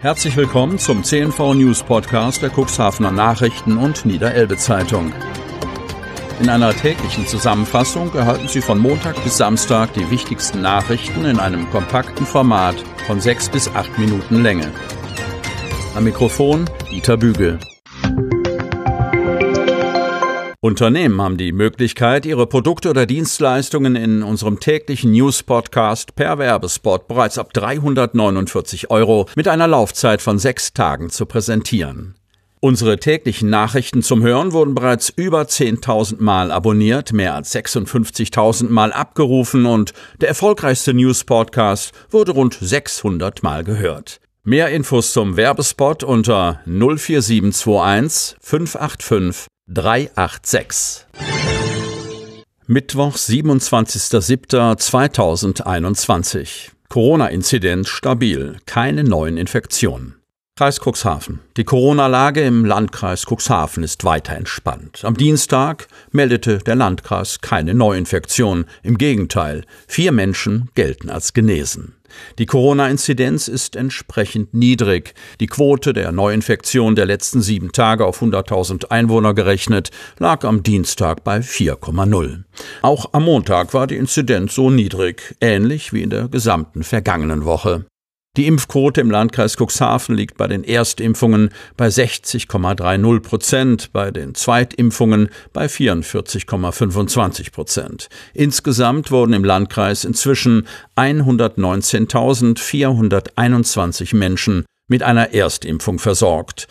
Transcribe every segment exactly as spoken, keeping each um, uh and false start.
Herzlich willkommen zum C N V News Podcast der Cuxhavener Nachrichten und Niederelbe Zeitung. In einer täglichen Zusammenfassung erhalten Sie von Montag bis Samstag die wichtigsten Nachrichten in einem kompakten Format von sechs bis acht Minuten Länge. Am Mikrofon Dieter Bügel. Unternehmen haben die Möglichkeit, ihre Produkte oder Dienstleistungen in unserem täglichen News-Podcast per Werbespot bereits ab dreihundertneunundvierzig Euro mit einer Laufzeit von sechs Tagen zu präsentieren. Unsere täglichen Nachrichten zum Hören wurden bereits über zehntausend Mal abonniert, mehr als sechsundfünfzigtausend Mal abgerufen und der erfolgreichste News-Podcast wurde rund sechshundert Mal gehört. Mehr Infos zum Werbespot unter null vier sieben zwei eins fünf acht fünf drei acht sechs. Mittwoch, siebenundzwanzigster siebter zweitausendeinundzwanzig. Corona-Inzidenz stabil, keine neuen Infektionen. Kreis Cuxhaven. Die Corona-Lage im Landkreis Cuxhaven ist weiter entspannt. Am Dienstag meldete der Landkreis keine Neuinfektion. Im Gegenteil, vier Menschen gelten als genesen. Die Corona-Inzidenz ist entsprechend niedrig. Die Quote der Neuinfektion der letzten sieben Tage auf hunderttausend Einwohner gerechnet lag am Dienstag bei vier Komma null. Auch am Montag war die Inzidenz so niedrig, ähnlich wie in der gesamten vergangenen Woche. Die Impfquote im Landkreis Cuxhaven liegt bei den Erstimpfungen bei sechzig Komma dreißig Prozent, bei den Zweitimpfungen bei vierundvierzig Komma fünfundzwanzig Prozent. Insgesamt wurden im Landkreis inzwischen hundertneunzehntausendvierhunderteinundzwanzig Menschen mit einer Erstimpfung versorgt.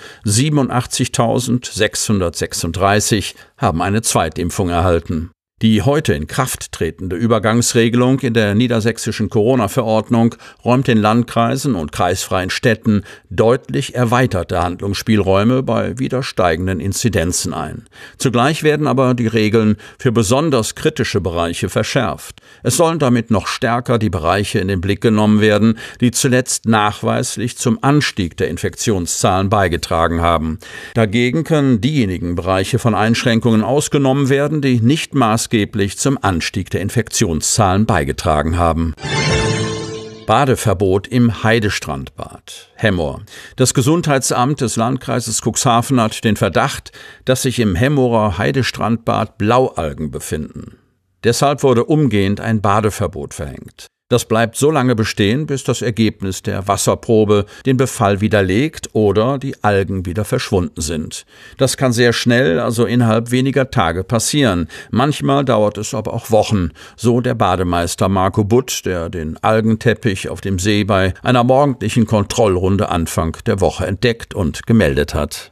siebenundachtzigtausendsechshundertsechsunddreißig haben eine Zweitimpfung erhalten. Die heute in Kraft tretende Übergangsregelung in der niedersächsischen Corona-Verordnung räumt den Landkreisen und kreisfreien Städten deutlich erweiterte Handlungsspielräume bei wieder steigenden Inzidenzen ein. Zugleich werden aber die Regeln für besonders kritische Bereiche verschärft. Es sollen damit noch stärker die Bereiche in den Blick genommen werden, die zuletzt nachweislich zum Anstieg der Infektionszahlen beigetragen haben. Dagegen können diejenigen Bereiche von Einschränkungen ausgenommen werden, die nicht maßgeblich zum Anstieg der Infektionszahlen beigetragen haben. Badeverbot im Heidestrandbad. Hemmoor. Das Gesundheitsamt des Landkreises Cuxhaven hat den Verdacht, dass sich im Hemmoorer Heidestrandbad Blaualgen befinden. Deshalb wurde umgehend ein Badeverbot verhängt. Das bleibt so lange bestehen, bis das Ergebnis der Wasserprobe den Befall widerlegt oder die Algen wieder verschwunden sind. Das kann sehr schnell, also innerhalb weniger Tage passieren. Manchmal dauert es aber auch Wochen, so der Bademeister Marco Butt, der den Algenteppich auf dem See bei einer morgendlichen Kontrollrunde Anfang der Woche entdeckt und gemeldet hat.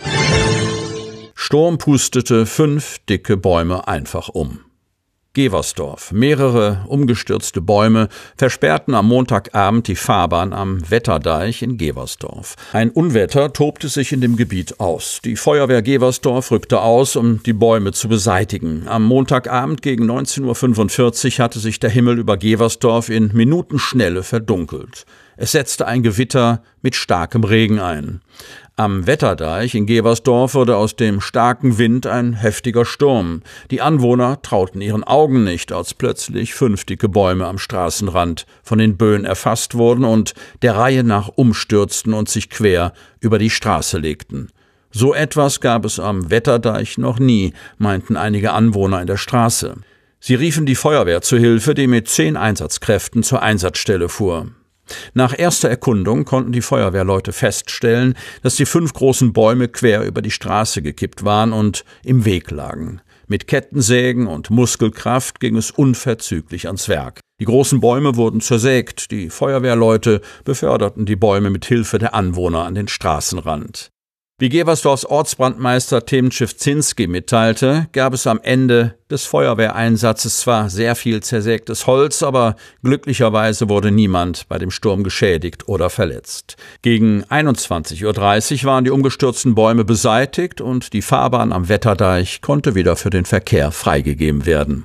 Sturm pustete fünf dicke Bäume einfach um. Geversdorf. Mehrere umgestürzte Bäume versperrten am Montagabend die Fahrbahn am Wetterdeich in Geversdorf. Ein Unwetter tobte sich in dem Gebiet aus. Die Feuerwehr Geversdorf rückte aus, um die Bäume zu beseitigen. Am Montagabend gegen neunzehn Uhr fünfundvierzig hatte sich der Himmel über Geversdorf in Minutenschnelle verdunkelt. Es setzte ein Gewitter mit starkem Regen ein. Am Wetterdeich in Geversdorf wurde aus dem starken Wind ein heftiger Sturm. Die Anwohner trauten ihren Augen nicht, als plötzlich fünf dicke Bäume am Straßenrand von den Böen erfasst wurden und der Reihe nach umstürzten und sich quer über die Straße legten. So etwas gab es am Wetterdeich noch nie, meinten einige Anwohner in der Straße. Sie riefen die Feuerwehr zu Hilfe, die mit zehn Einsatzkräften zur Einsatzstelle fuhr. Nach erster Erkundung konnten die Feuerwehrleute feststellen, dass die fünf großen Bäume quer über die Straße gekippt waren und im Weg lagen. Mit Kettensägen und Muskelkraft ging es unverzüglich ans Werk. Die großen Bäume wurden zersägt, die Feuerwehrleute beförderten die Bäume mit Hilfe der Anwohner an den Straßenrand. Wie Geversdorfs Ortsbrandmeister Tim Czewzinski mitteilte, gab es am Ende des Feuerwehreinsatzes zwar sehr viel zersägtes Holz, aber glücklicherweise wurde niemand bei dem Sturm geschädigt oder verletzt. Gegen einundzwanzig Uhr dreißig waren die umgestürzten Bäume beseitigt und die Fahrbahn am Wetterdeich konnte wieder für den Verkehr freigegeben werden.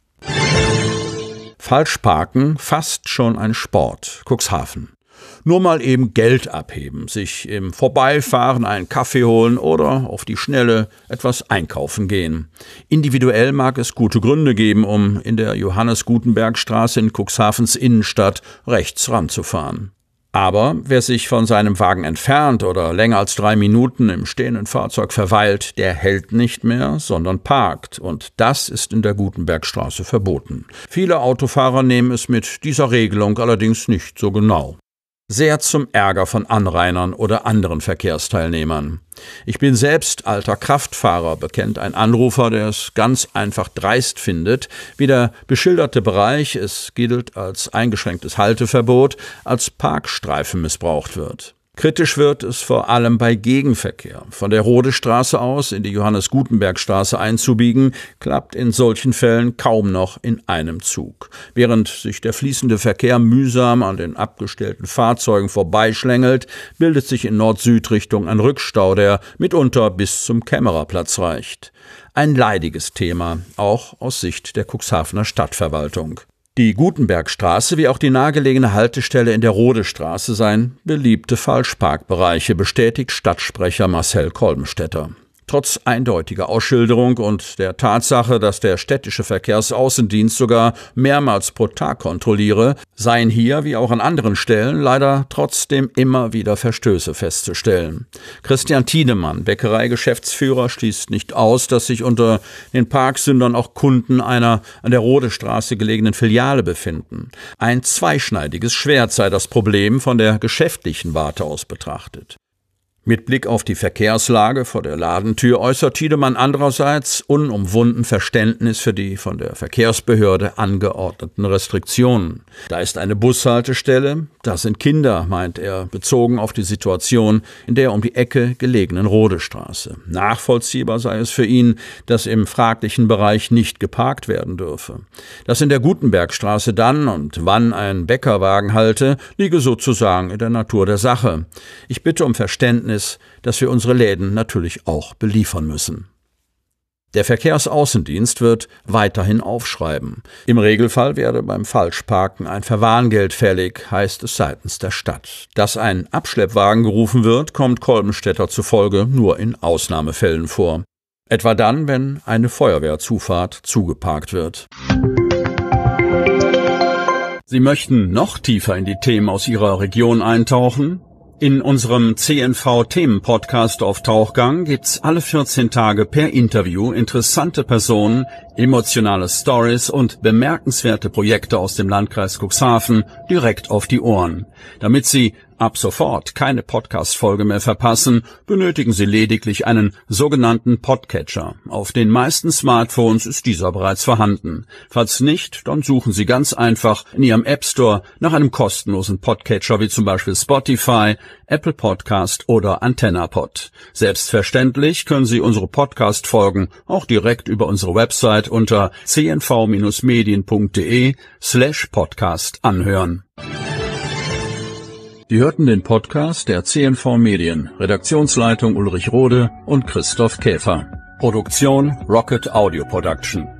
Falschparken, fast schon ein Sport. Cuxhaven. Nur mal eben Geld abheben, sich im Vorbeifahren einen Kaffee holen oder auf die Schnelle etwas einkaufen gehen. Individuell mag es gute Gründe geben, um in der Johannes-Gutenberg-Straße in Cuxhavens Innenstadt rechts ranzufahren. Aber wer sich von seinem Wagen entfernt oder länger als drei Minuten im stehenden Fahrzeug verweilt, der hält nicht mehr, sondern parkt. Und das ist in der Gutenbergstraße verboten. Viele Autofahrer nehmen es mit dieser Regelung allerdings nicht so genau. Sehr zum Ärger von Anrainern oder anderen Verkehrsteilnehmern. Ich bin selbst alter Kraftfahrer, bekennt ein Anrufer, der es ganz einfach dreist findet, wie der beschilderte Bereich, es gilt als eingeschränktes Halteverbot, als Parkstreifen missbraucht wird. Kritisch wird es vor allem bei Gegenverkehr. Von der Rodestraße aus in die Johannes-Gutenberg-Straße einzubiegen, klappt in solchen Fällen kaum noch in einem Zug. Während sich der fließende Verkehr mühsam an den abgestellten Fahrzeugen vorbeischlängelt, bildet sich in Nord-Süd-Richtung ein Rückstau, der mitunter bis zum Kämmererplatz reicht. Ein leidiges Thema, auch aus Sicht der Cuxhavener Stadtverwaltung. Die Gutenbergstraße wie auch die nahegelegene Haltestelle in der Rodestraße seien beliebte Falschparkbereiche, bestätigt Stadtsprecher Marcel Kolbenstädter. Trotz eindeutiger Ausschilderung und der Tatsache, dass der städtische Verkehrsaußendienst sogar mehrmals pro Tag kontrolliere, seien hier wie auch an anderen Stellen leider trotzdem immer wieder Verstöße festzustellen. Christian Tiedemann, Bäckereigeschäftsführer, schließt nicht aus, dass sich unter den Parksündern auch Kunden einer an der Rodestraße gelegenen Filiale befinden. Ein zweischneidiges Schwert sei das Problem von der geschäftlichen Warte aus betrachtet. Mit Blick auf die Verkehrslage vor der Ladentür äußert Tiedemann andererseits unumwunden Verständnis für die von der Verkehrsbehörde angeordneten Restriktionen. Da ist eine Bushaltestelle, da sind Kinder, meint er, bezogen auf die Situation in der um die Ecke gelegenen Rodestraße. Nachvollziehbar sei es für ihn, dass im fraglichen Bereich nicht geparkt werden dürfe. Dass in der Gutenbergstraße dann und wann ein Bäckerwagen halte, liege sozusagen in der Natur der Sache. Ich bitte um Verständnis, dass wir unsere Läden natürlich auch beliefern müssen. Der Verkehrsaußendienst wird weiterhin aufschreiben. Im Regelfall werde beim Falschparken ein Verwarngeld fällig, heißt es seitens der Stadt. Dass ein Abschleppwagen gerufen wird, kommt Kolbenstädter zufolge nur in Ausnahmefällen vor. Etwa dann, wenn eine Feuerwehrzufahrt zugeparkt wird. Sie möchten noch tiefer in die Themen aus Ihrer Region eintauchen? In unserem C N V-Themen-Podcast auf Tauchgang gibt's alle vierzehn Tage per Interview interessante Personen, emotionale Stories und bemerkenswerte Projekte aus dem Landkreis Cuxhaven direkt auf die Ohren. Damit Sie ab sofort keine Podcast-Folge mehr verpassen, benötigen Sie lediglich einen sogenannten Podcatcher. Auf den meisten Smartphones ist dieser bereits vorhanden. Falls nicht, dann suchen Sie ganz einfach in Ihrem App Store nach einem kostenlosen Podcatcher wie zum Beispiel Spotify, Apple Podcast oder AntennaPod. Selbstverständlich können Sie unsere Podcast-Folgen auch direkt über unsere Website unter c n v medien punkt de slash podcast anhören. Sie hörten den Podcast der C N V Medien, Redaktionsleitung Ulrich Rode und Christoph Käfer. Produktion Rocket Audio Production.